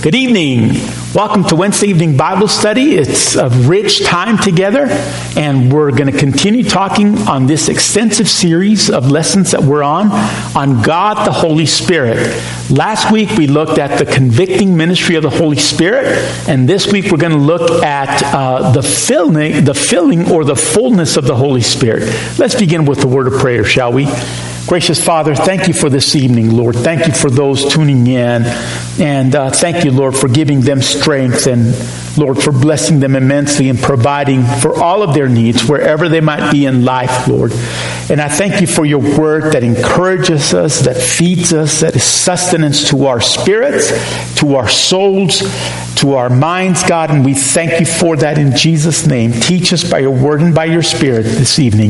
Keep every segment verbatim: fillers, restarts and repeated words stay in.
Good evening. Welcome to Wednesday evening Bible study. It's a rich time together, and we're going to continue talking on this extensive series of lessons that we're on, on God the Holy Spirit. Last week we looked at the convicting ministry of the Holy Spirit, and this week we're going to look at uh, the filling, the filling or the fullness of the Holy Spirit. Let's begin with the word of prayer, shall we? Gracious Father, thank you for this evening, Lord. Thank you for those tuning in. And uh, thank you, Lord, for giving them strength and, Lord, for blessing them immensely and providing for all of their needs wherever they might be in life, Lord. And I thank you for your word that encourages us, that feeds us, that is sustenance to our spirits, to our souls, to our minds, God. And we thank you for that in Jesus' name. Teach us by your word and by your Spirit this evening.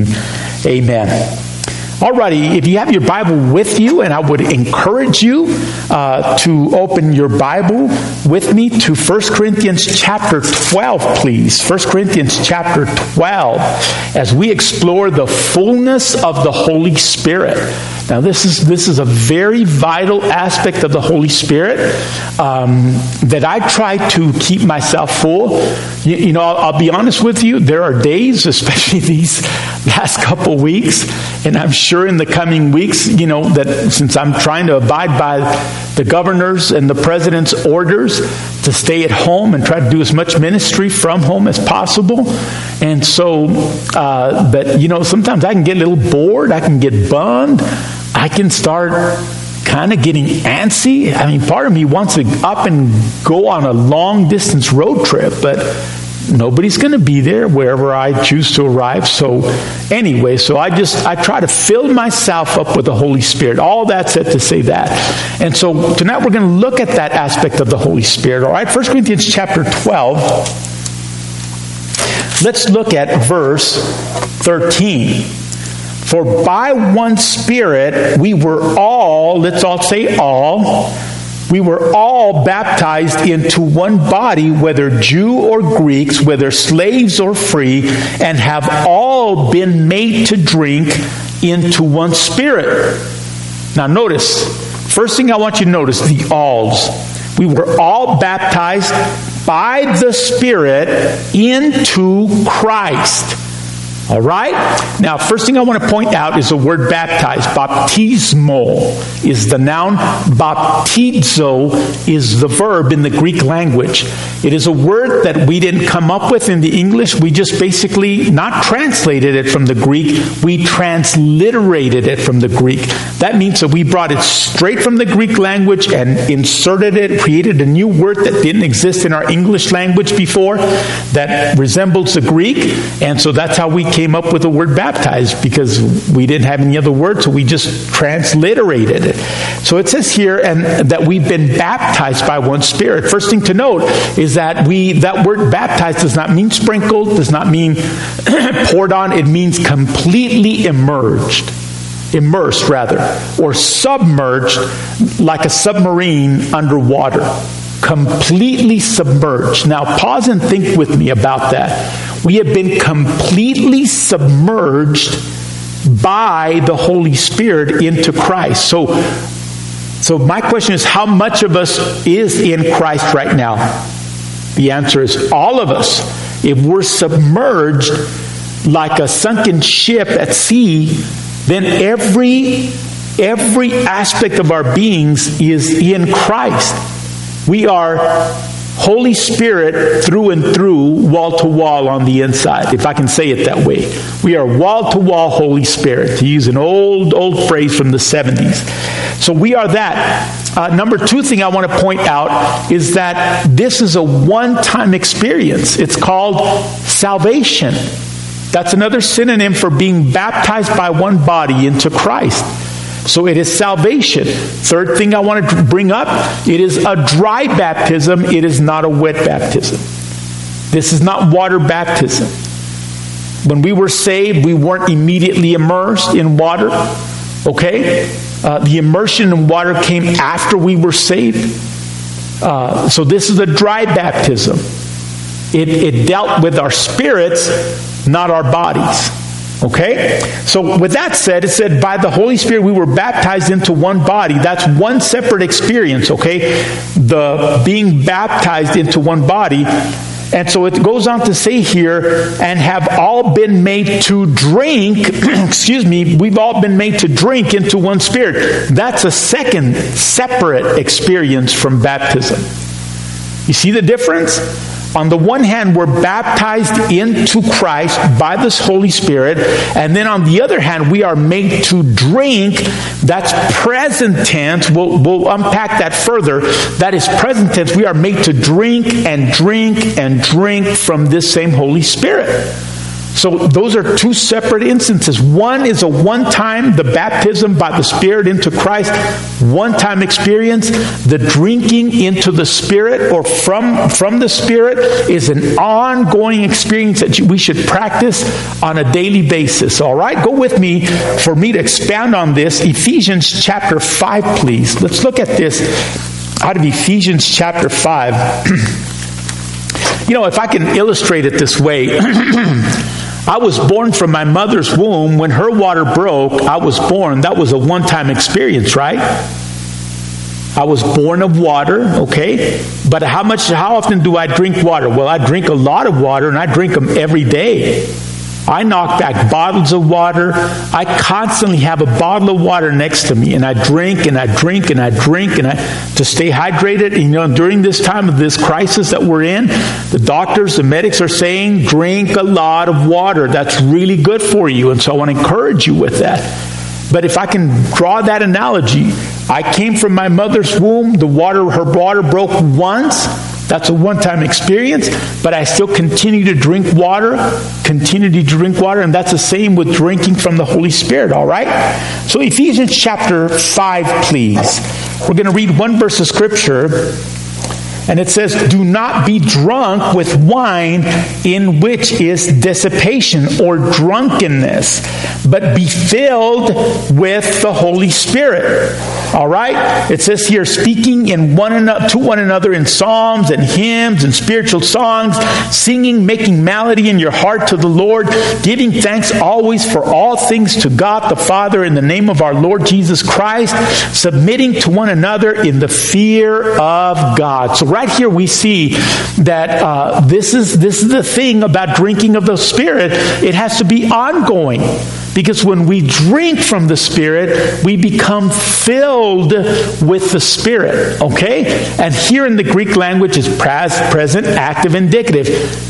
Amen. Alrighty, if you have your Bible with you, and I would encourage you uh, to open your Bible with me to First Corinthians chapter twelve, please. First Corinthians chapter twelve, as we explore the fullness of the Holy Spirit. Now, this is this is a very vital aspect of the Holy Spirit um, that I try to keep myself full. You, you know, I'll, I'll be honest with you. There are days, especially these last couple weeks, and I'm sure in the coming weeks, you know, that since I'm trying to abide by the governor's and the president's orders to stay at home and try to do as much ministry from home as possible. And so, uh, but, you know, sometimes I can get a little bored. I can get bummed. I can start kind of getting antsy. I mean, part of me wants to up and go on a long distance road trip, but nobody's going to be there wherever I choose to arrive. So anyway, so I just, I try to fill myself up with the Holy Spirit. All that said to say that. And so tonight we're going to look at that aspect of the Holy Spirit. All right, First Corinthians chapter twelve. Let's look at verse thirteen. For by one Spirit we were all, let's all say all, we were all baptized into one body, whether Jew or Greeks, whether slaves or free, and have all been made to drink into one Spirit. Now notice, first thing I want you to notice, the alls. We were all baptized by the Spirit into Christ. All right? Now, first thing I want to point out is the word baptized. Baptismo is the noun. Baptizo is the verb in the Greek language. It is a word that we didn't come up with in the English. We just basically not translated it from the Greek. We transliterated it from the Greek. That means that we brought it straight from the Greek language and inserted it, created a new word that didn't exist in our English language before that resembles the Greek. And so that's how we came up with the word baptized, because we didn't have any other word, so we just transliterated it. So it says here and that we've been baptized by one Spirit. First thing to note is that we that word baptized does not mean sprinkled, does not mean poured on. It means completely immersed. Immersed, rather, or submerged like a submarine underwater. Completely submerged. Now, pause and think with me about that. We have been completely submerged by the Holy Spirit into Christ. So, so my question is, how much of us is in Christ right now? The answer is all of us. If we're submerged like a sunken ship at sea, then every every aspect of our beings is in Christ. We are Holy Spirit through and through, wall to wall on the inside, if I can say it that way. We are wall to wall Holy Spirit, to use an old, old phrase from the seventies. So we are that. Uh, number two thing I want to point out is that this is a one-time experience. It's called salvation. That's another synonym for being baptized by one body into Christ. So it is salvation. Third thing I want to bring up, it is a dry baptism. It is not a wet baptism. This is not water baptism. When we were saved, we weren't immediately immersed in water. Okay? Uh, the immersion in water came after we were saved. Uh, so this is a dry baptism. It, it dealt with our spirits, not our bodies. Okay? So with that said, it said by the Holy Spirit we were baptized into one body. That's one separate experience, okay? The being baptized into one body. And so it goes on to say here, and have all been made to drink, excuse me, we've all been made to drink into one Spirit. That's a second separate experience from baptism. You see the difference? On the one hand, we're baptized into Christ by this Holy Spirit. And then on the other hand, we are made to drink. That's present tense. We'll, we'll unpack that further. That is present tense. We are made to drink and drink and drink from this same Holy Spirit. So those are two separate instances. One is a one-time, the baptism by the Spirit into Christ, one-time experience. The drinking into the Spirit or from, from the Spirit is an ongoing experience that we should practice on a daily basis. All right? Go with me for me to expand on this. Ephesians chapter five, please. Let's look at this out of Ephesians chapter five. You know, if I can illustrate it this way, I was born from my mother's womb. When her water broke, I was born. That was a one-time experience, right? I was born of water, okay? But how much, how often do I drink water? Well, I drink a lot of water, and I drink them every day. I knock back bottles of water. I constantly have a bottle of water next to me, and I drink and I drink and I drink and I to stay hydrated. And, you know, during this time of this crisis that we're in, the doctors, the medics are saying, drink a lot of water. That's really good for you. And so I want to encourage you with that. But if I can draw that analogy, I came from my mother's womb. The water, her water broke once. That's a one-time experience, but I still continue to drink water, continue to drink water, and that's the same with drinking from the Holy Spirit, all right? So Ephesians chapter five, please. We're going to read one verse of Scripture, and it says, do not be drunk with wine in which is dissipation or drunkenness, but be filled with the Holy Spirit. All right? It says here, speaking in one another, to one another in psalms and hymns and spiritual songs, singing, making melody in your heart to the Lord, giving thanks always for all things to God the Father in the name of our Lord Jesus Christ, submitting to one another in the fear of God. So right here we see that uh, this is this is the thing about drinking of the Spirit. It has to be ongoing. Because when we drink from the Spirit, we become filled with the Spirit. Okay? And here in the Greek language is past, present, active, indicative.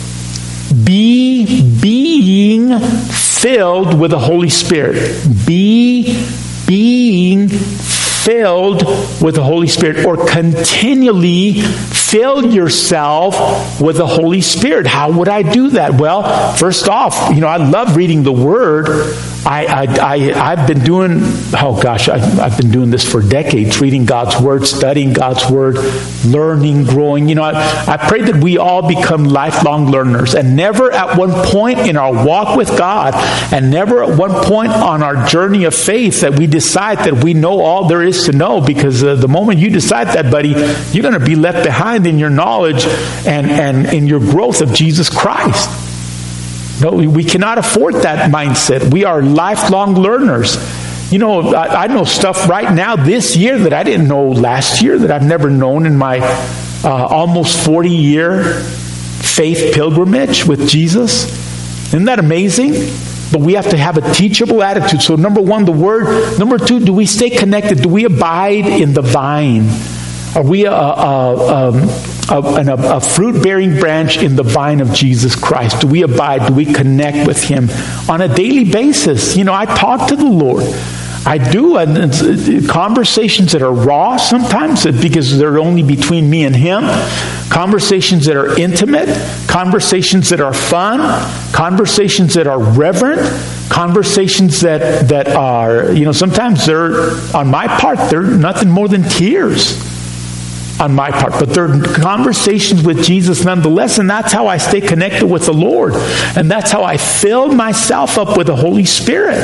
Be being filled with the Holy Spirit. Be being filled with the Holy Spirit, or continually fill yourself with the Holy Spirit. How would I do that? Well, first off, you know, I love reading the Word. I, I, I, I've been doing, oh gosh, I've, I've been doing this for decades, reading God's Word, studying God's Word, learning, growing. You know, I, I pray that we all become lifelong learners, and never at one point in our walk with God, and never at one point on our journey of faith that we decide that we know all there is to know, because uh, the moment you decide that, buddy, you're going to be left behind in your knowledge and, and in your growth of Jesus Christ. No, we cannot afford that mindset. We are lifelong learners. You know, I, I know stuff right now this year that I didn't know last year, that I've never known in my uh, almost forty-year faith pilgrimage with Jesus. Isn't that amazing? But we have to have a teachable attitude. So number one, the Word. Number two, do we stay connected? Do we abide in the vine? Are we a, a, a, a, a fruit-bearing branch in the vine of Jesus Christ? Do we abide? Do we connect with Him on a daily basis? You know, I talk to the Lord. I do. And it's conversations that are raw sometimes because they're only between me and Him. Conversations that are intimate. Conversations that are fun. Conversations that are reverent. Conversations that, that are, you know, sometimes they're, on my part, they're nothing more than tears on my part. But they're conversations with Jesus nonetheless, and that's how I stay connected with the Lord. And that's how I fill myself up with the Holy Spirit.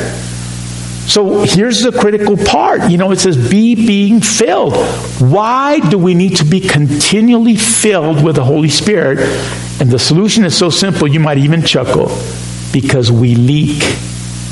So here's the critical part. You know, it says, be being filled. Why do we need to be continually filled with the Holy Spirit? And the solution is so simple, you might even chuckle. Because we leak.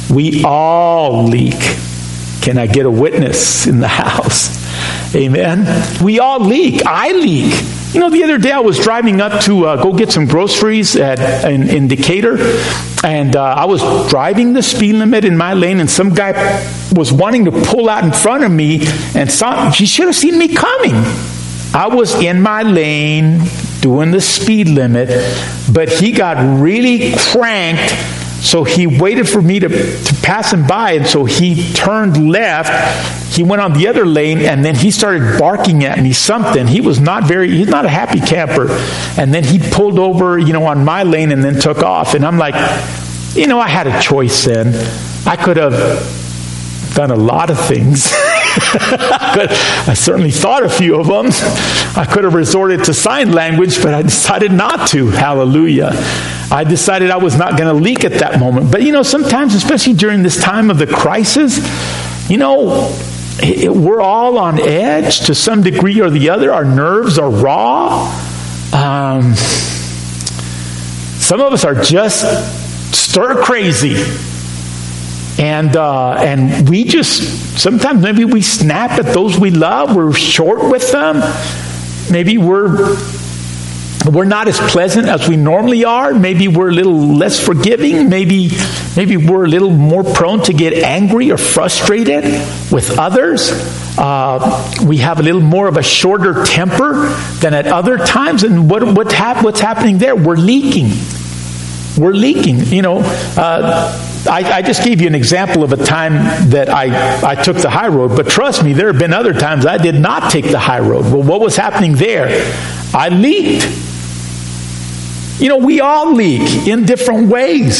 We all leak. Can I get a witness in the house? Amen. We all leak. I leak. You know, the other day I was driving up to uh, go get some groceries at in, in Decatur, and uh, I was driving the speed limit in my lane, and some guy was wanting to pull out in front of me, and saw, he should have seen me coming. I was in my lane doing the speed limit, but he got really cranked, so he waited for me to, to pass him by, and so he turned left. He went on the other lane, and then he started barking at me something. He was not very, he's not a happy camper. And then he pulled over, you know, on my lane and then took off. And I'm like, you know, I had a choice then. I could have done a lot of things. I certainly thought a few of them. I could have resorted to sign language, but I decided not to. Hallelujah. I decided I was not going to leak at that moment. But, you know, sometimes, especially during this time of the crisis, you know, it, we're all on edge to some degree or the other. Our nerves are raw. Um, some of us are just stir crazy. And uh, and we just, sometimes maybe we snap at those we love. We're short with them. Maybe we're we're not as pleasant as we normally are. Maybe we're a little less forgiving. Maybe maybe we're a little more prone to get angry or frustrated with others. Uh, we have a little more of a shorter temper than at other times. And what what hap- what's happening there? We're leaking. We're leaking. You know. Uh, I, I just gave you an example of a time that I, I took the high road, but trust me, there have been other times I did not take the high road. Well, what was happening there? I leaked. You know, we all leak in different ways.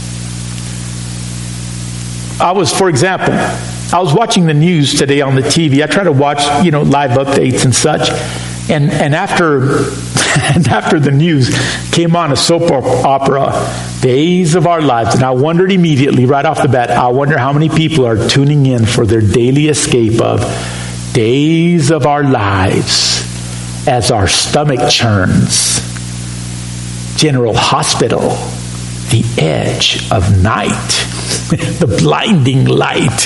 I was, for example, I was watching the news today on the T V. I try to watch, you know, live updates and such. And and after and after the news came on a soap opera, Days of Our Lives. And I wondered immediately, right off the bat, I wonder how many people are tuning in for their daily escape of Days of Our Lives as our stomach churns. General Hospital, the edge of night, the blinding light.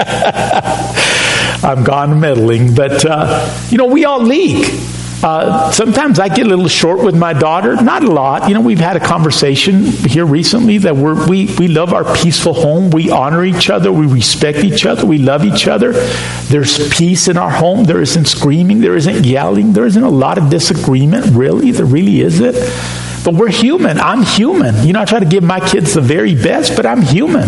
I'm gone meddling, but uh, you know, we all leak. Uh, sometimes I get a little short with my daughter. Not a lot. You know, we've had a conversation here recently that we're, we we love our peaceful home. We honor each other. We respect each other. We love each other. There's peace in our home. There isn't screaming. There isn't yelling. There isn't a lot of disagreement. Really, there really isn't. But we're human. I'm human. You know, I try to give my kids the very best, but I'm human.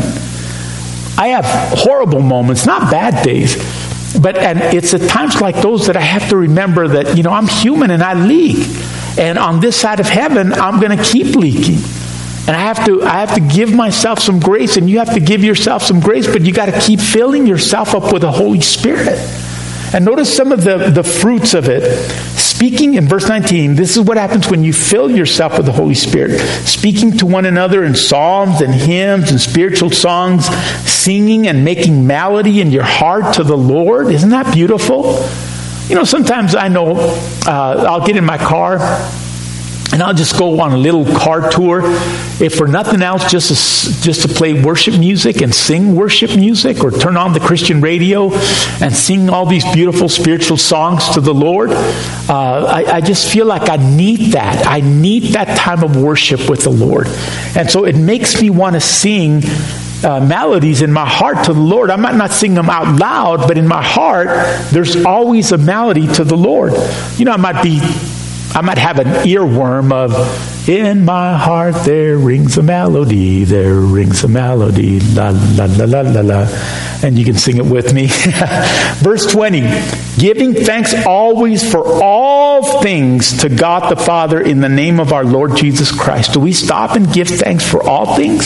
I have horrible moments, not bad days. But and it's at times like those that I have to remember that, you know, I'm human and I leak. And on this side of heaven, I'm going to keep leaking. And I have to I have to give myself some grace, and you have to give yourself some grace, but you got to keep filling yourself up with the Holy Spirit. And notice some of the, the fruits of it. Speaking in verse nineteen, this is what happens when you fill yourself with the Holy Spirit. Speaking to one another in psalms and hymns and spiritual songs, singing and making melody in your heart to the Lord. Isn't that beautiful? You know, sometimes I know uh, I'll get in my car and I'll just go on a little car tour, if for nothing else, just to, just to play worship music and sing worship music, or turn on the Christian radio and sing all these beautiful spiritual songs to the Lord. Uh, I, I just feel like I need that. I need that time of worship with the Lord. And so it makes me want to sing Uh, melodies in my heart to the Lord. I might not sing them out loud, but in my heart, there's always a melody to the Lord. You know, I might be, I might have an earworm of, in my heart there rings a melody, there rings a melody, la la la la la la. And you can sing it with me. Verse twenty, giving thanks always for all things to God the Father in the name of our Lord Jesus Christ. Do we stop and give thanks for all things?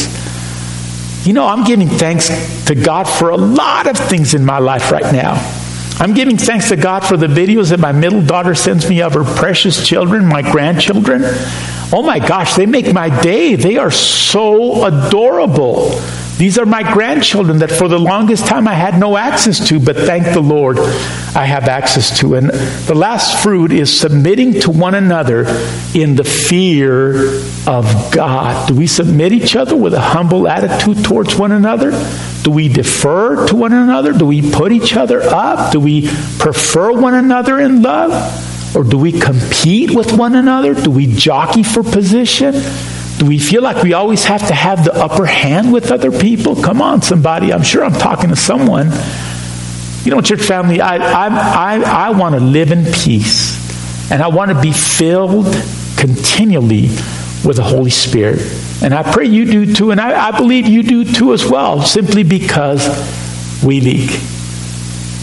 You know, I'm giving thanks to God for a lot of things in my life right now. I'm giving thanks to God for the videos that my middle daughter sends me of her precious children, my grandchildren. Oh my gosh, they make my day. They are so adorable. These are my grandchildren that for the longest time I had no access to, but thank the Lord I have access to. And the last fruit is submitting to one another in the fear of God. Do we submit each other with a humble attitude towards one another? Do we defer to one another? Do we put each other up? Do we prefer one another in love? Or do we compete with one another? Do we jockey for position? Do we feel like we always have to have the upper hand with other people? Come on, somebody. I'm sure I'm talking to someone. You know, church family, I, I, I, I want to live in peace. And I want to be filled continually with the Holy Spirit. And I pray you do too. And I, I believe you do too as well, simply because we leak.